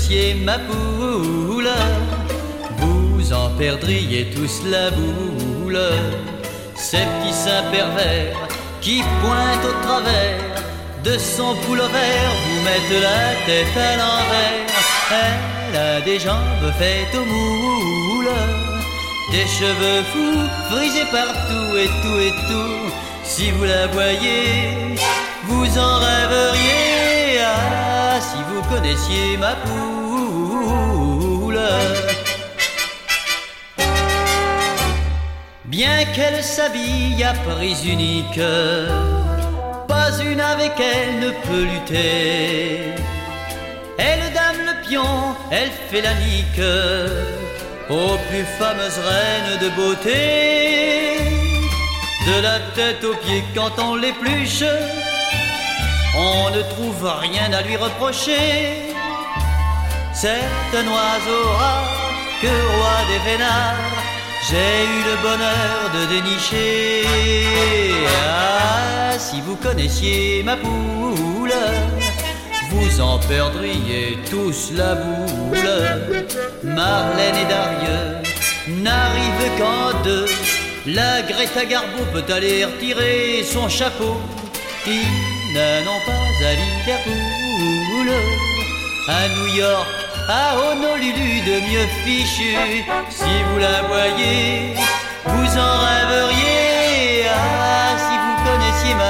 connaissiez ma poule, vous en perdriez tous la boule. Ces petits seins pervers qui pointent au travers de son pullover vous mettent la tête à l'envers. Elle a des jambes faites au moule, des cheveux fous frisés partout et tout et tout. Si vous la voyez, vous en rêveriez. Ah, si vous connaissiez ma poule. Bien qu'elle s'habille à prise unique, pas une avec elle ne peut lutter. Elle dame le pion, elle fait la nique aux plus fameuses reines de beauté. De la tête aux pieds quand on l'épluche, on ne trouve rien à lui reprocher. C'est un oiseau rare que roi des vénards j'ai eu le bonheur de dénicher. Ah, si vous connaissiez ma poule, vous en perdriez tous la boule. Marlène et Darieux n'arrivent qu'en deux. La Greta Garbo peut aller retirer son chapeau. Ils n'ont pas à Liverpool, à New York, à Honolulu de mieux fichu. Si vous la voyez, vous en rêveriez. Ah, si vous connaissiez ma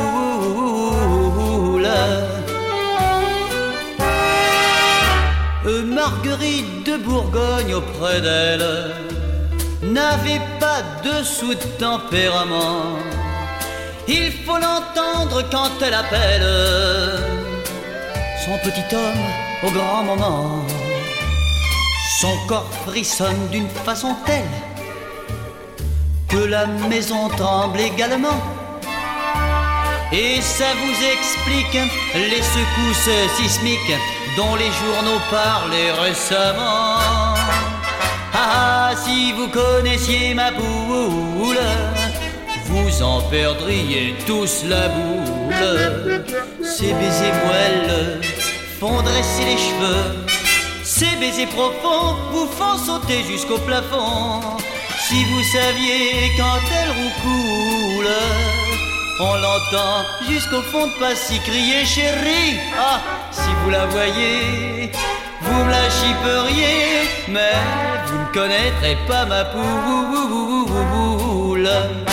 poule. Marguerite de Bourgogne auprès d'elle n'avait pas de sou de tempérament. Il faut l'entendre quand elle appelle son petit homme au grand moment. Son corps frissonne d'une façon telle que la maison tremble également. Et ça vous explique les secousses sismiques dont les journaux parlaient récemment. Ah, si vous connaissiez ma poule, vous en perdriez tous la boule. Ces baisers moelleux font dresser les cheveux, ces baisers profonds vous font sauter jusqu'au plafond. Si vous saviez quand elle roucoule, on l'entend jusqu'au fond de Passy crier chérie. Ah, si vous la voyez, vous me la chipperiez, mais vous ne connaîtrez pas ma poule.